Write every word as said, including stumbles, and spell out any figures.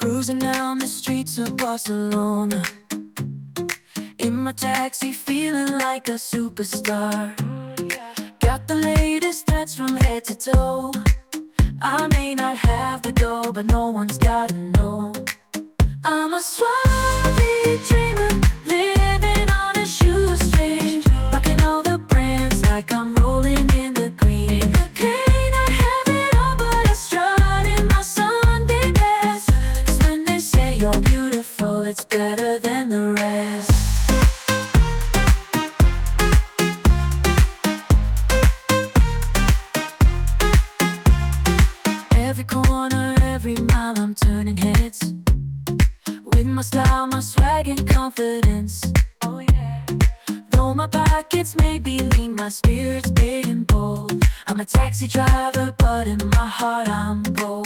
Cruising down the streets of Barcelona, in my taxi feeling like a superstar. Got the latest threads from head to toe. I may not have the dough, but no one's gotta know. I'm a suave dreamer, living on a shoestring, rocking all the brands like I'm rolling in the green. Cocaine, I have it all, but I strut in my Sunday best. 'Cause when they say you're beautiful, it's better than the rest. Every corner, every mile, I'm turning heads with my style, my swag, and confidence. Oh yeah. Though my pockets may be lean, my spirit's big and bold. I'm a taxi driver, but in my heart I'm bold.